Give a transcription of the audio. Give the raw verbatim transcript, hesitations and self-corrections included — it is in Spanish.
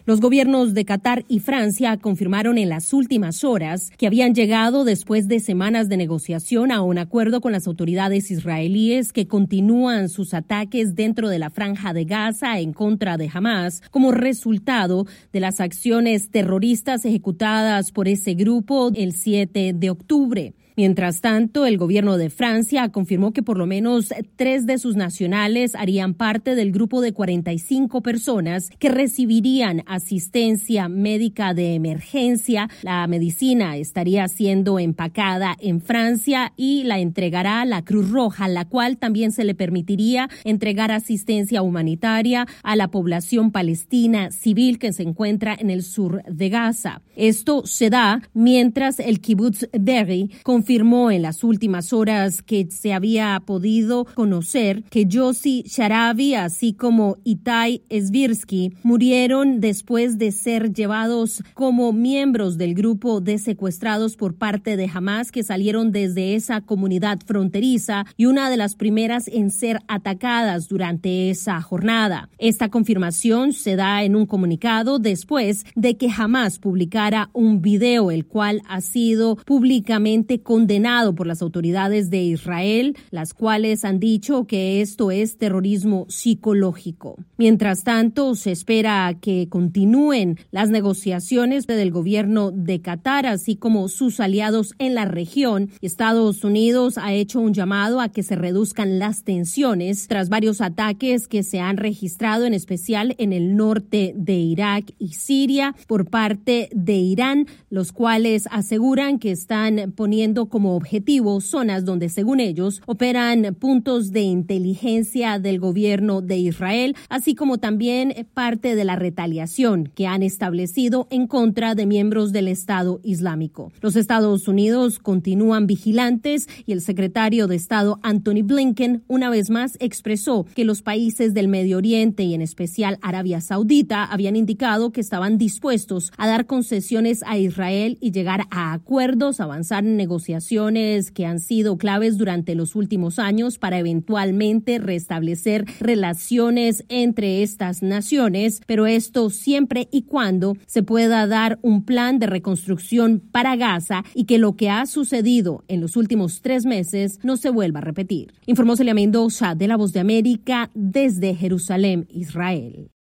Los gobiernos de Qatar y Francia confirmaron en las últimas horas que habían llegado después de semanas de negociación a un acuerdo con las autoridades israelíes que continúan sus ataques dentro de la Franja de Gaza en contra de Hamas como resultado de las acciones terroristas ejecutadas por ese grupo el siete de octubre. Mientras tanto, el gobierno de Francia confirmó que por lo menos tres de sus nacionales harían parte del grupo de cuarenta y cinco personas que recibirían asistencia médica de emergencia. La medicina estaría siendo empacada en Francia y la entregará la Cruz Roja, la cual también se le permitiría entregar asistencia humanitaria a la población palestina civil que se encuentra en el sur de Gaza. Esto se da mientras el Kibbutz Be'eri confirmó en las últimas horas que se había podido conocer que Yossi Sharabi, así como Itai Esbirsky, murieron después de ser llevados como miembros del grupo de secuestrados por parte de Hamas que salieron desde esa comunidad fronteriza y una de las primeras en ser atacadas durante esa jornada. Esta confirmación se da en un comunicado después de que Hamas publicara un video, el cual ha sido públicamente condenado por las autoridades de Israel, las cuales han dicho que esto es terrorismo psicológico. Mientras tanto, se espera que continúen las negociaciones del gobierno de Qatar, así como sus aliados en la región. Estados Unidos ha hecho un llamado a que se reduzcan las tensiones tras varios ataques que se han registrado, en especial en el norte de Irak y Siria, por parte de Irán, los cuales aseguran que están poniendo como objetivo zonas donde, según ellos, operan puntos de inteligencia del gobierno de Israel, así como también parte de la retaliación que han establecido en contra de miembros del Estado Islámico. Los Estados Unidos continúan vigilantes y el secretario de Estado Antony Blinken una vez más expresó que los países del Medio Oriente y en especial Arabia Saudita habían indicado que estaban dispuestos a dar concesiones a Israel y llegar a acuerdos, avanzar en negociaciones que han sido claves durante los últimos años para eventualmente restablecer relaciones entre estas naciones, pero esto siempre y cuando se pueda dar un plan de reconstrucción para Gaza y que lo que ha sucedido en los últimos tres meses no se vuelva a repetir. Informó Celia Mendoza de La Voz de América desde Jerusalén, Israel.